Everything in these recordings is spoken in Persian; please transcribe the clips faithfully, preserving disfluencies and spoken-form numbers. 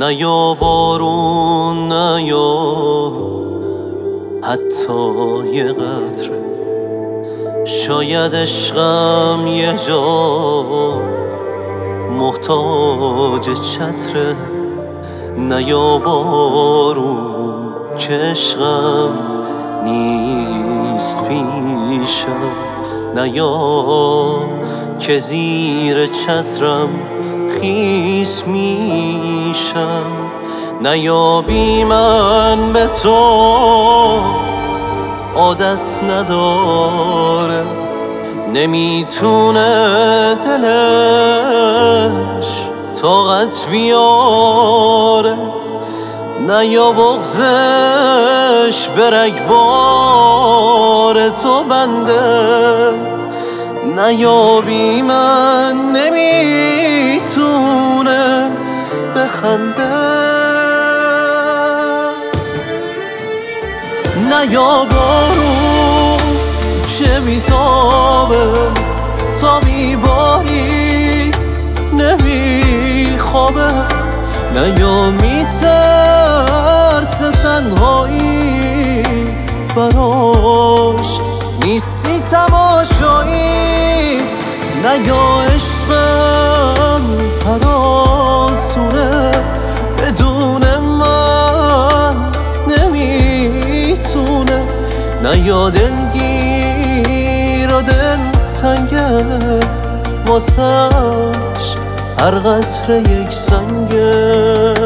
نه یا بارون، نه یا حتی یه قطره. شاید عشقم یه جا محتاج چتره. نه یا بارون که عشقم نیست پیشم، نه یا که زیر چترم خیس میشم. نه یا بی من به تو عادت نداره، نمیتونه دلش طاقت بیاره. نه یا بغضش به رگبار تو بنده، نه یا بی من نمیتونه بخنده. نه یا بارون که میتابه تا میباری نمیخوابه، نه یا میترسه تنهایی براش نیستی تماشایی. نه یا عشقم هراسونه بدون من نمیتونه. نه یا دلگیر و دل تنگه واسش هر قطره یک سنگه.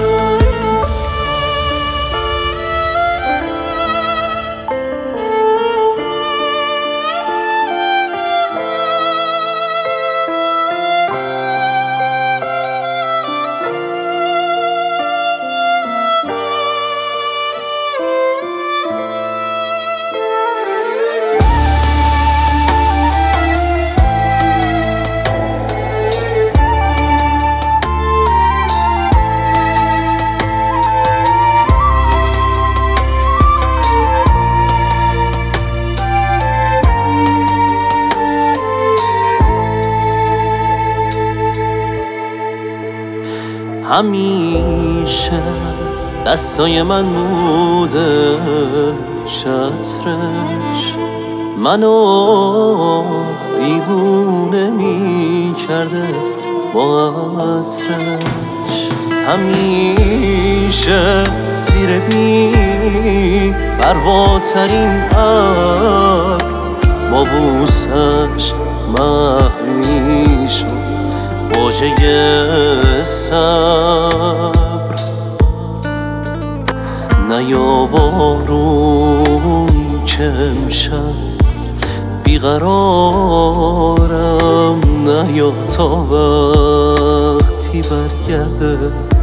همیشه دستای من بوده چترش، منو دیوونه می کرده با عطرش. همیشه زیر بی پرواترین ابر با بوسش محو می شد واژه صبر. نه یا بارون که امشب بیقرارم، نه یا تا وقتی برگرده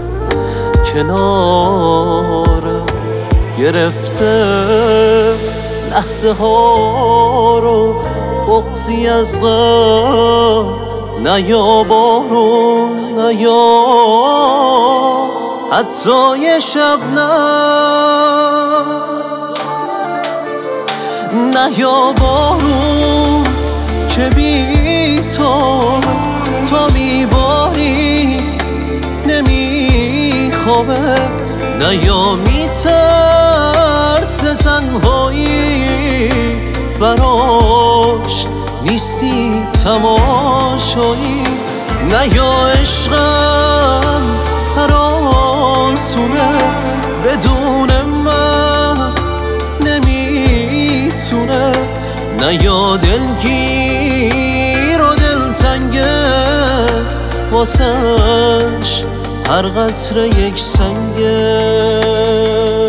کنارم. گرفته لحظه ها رو بغضی از غم، نه یا بارون، نه یا حتی یه شبنم. نه یا بارون که بی تو تا میباری نمیخوابه، نه یا میترسه تنهایی براش نیستی تماشایی. نه یا عشقم هراسونه بدون من نمیتونه. نه یا دلگیر و دلتنگه واسش هر قطره یک سنگه.